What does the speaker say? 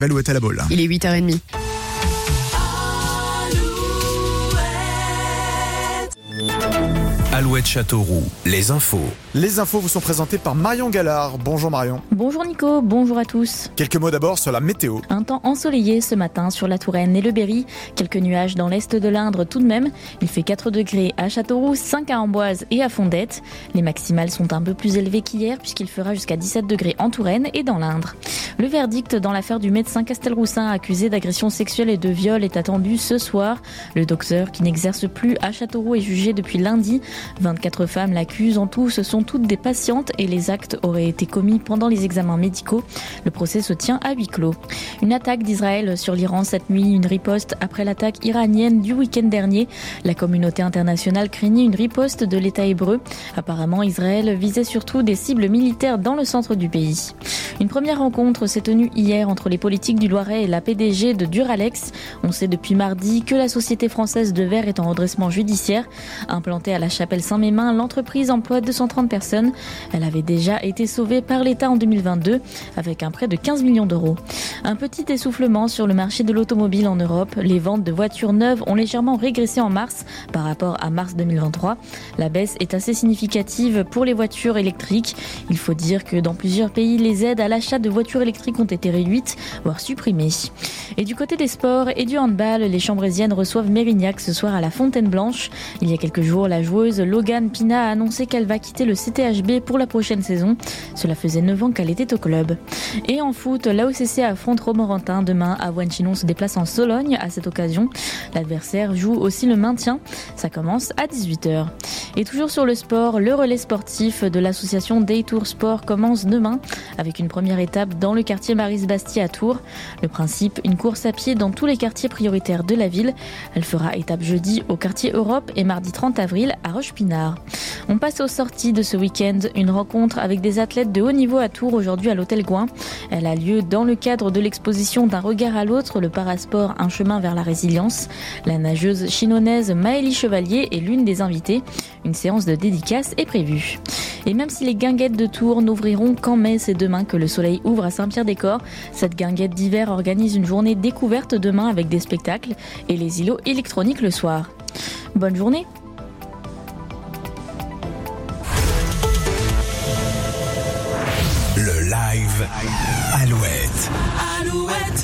Alouette à la bolle. Il est 8h30. Alouette Châteauroux, les infos. Les infos vous sont présentées par Marion Gallard. Bonjour Marion. Bonjour Nico, bonjour à tous. Quelques mots d'abord sur la météo. Un temps ensoleillé ce matin sur la Touraine et le Berry. Quelques nuages dans l'est de l'Indre tout de même. Il fait 4 degrés à Châteauroux, 5 à Amboise et à Fondette. Les maximales sont un peu plus élevées qu'hier puisqu'il fera jusqu'à 17 degrés en Touraine et dans l'Indre. Le verdict dans l'affaire du médecin Castelroussin accusé d'agression sexuelle et de viol est attendu ce soir. Le docteur qui n'exerce plus à Châteauroux est jugé depuis lundi. 24 femmes l'accusent. En tout, ce sont toutes des patientes et les actes auraient été commis pendant les examens médicaux. Le procès se tient à huis clos. Une attaque d'Israël sur l'Iran cette nuit, une riposte après l'attaque iranienne du week-end dernier. La communauté internationale craignait une riposte de l'État hébreu. Apparemment, Israël visait surtout des cibles militaires dans le centre du pays. Une première rencontre s'est tenue hier entre les politiques du Loiret et la PDG de Duralex. On sait depuis mardi que la société française de verre est en redressement judiciaire. Implantée à la Chapelle-Saint-Mémin, l'entreprise emploie 230 personnes. Elle avait déjà été sauvée par l'État en 2022 avec un prêt de 15 millions d'euros. Un petit essoufflement sur le marché de l'automobile en Europe. Les ventes de voitures neuves ont légèrement régressé en mars par rapport à mars 2023. La baisse est assez significative pour les voitures électriques. Il faut dire que dans plusieurs pays, les aides à l'achat de voitures électriques ont été réduites, voire supprimées. Et du côté des sports et du handball, les Chambrésiennes reçoivent Mérignac ce soir à la Fontaine Blanche. Il y a quelques jours, la joueuse Logan Pina a annoncé qu'elle va quitter le CTHB pour la prochaine saison. Cela faisait 9 ans qu'elle était au club. Et en foot, l'AOCC affronte Romorantin. Demain, Avoine-Chinon se déplace en Sologne à cette occasion. L'adversaire joue aussi le maintien. Ça commence à 18h. Et toujours sur le sport, le relais sportif de l'association Daytour Sport commence demain avec une première étape dans le quartier Maryse-Bastier à Tours. Le principe, une course à pied dans tous les quartiers prioritaires de la ville. Elle fera étape jeudi au quartier Europe et mardi 30 avril à Roche-Pinard. On passe aux sorties de ce week-end. Une rencontre avec des athlètes de haut niveau à Tours aujourd'hui à l'Hôtel Gouin. Elle a lieu dans le cadre de l'exposition D'un regard à l'autre, le parasport, un chemin vers la résilience. La nageuse chinonaise Maëlie Chevalier est l'une des invitées. Une séance de dédicace est prévue. Et même si les guinguettes de Tours n'ouvriront qu'en mai, c'est demain que le soleil ouvre à Saint-Pierre-des-Corps. Cette guinguette d'hiver organise une journée découverte demain avec des spectacles et les îlots électroniques le soir. Bonne journée! Le live Alouette.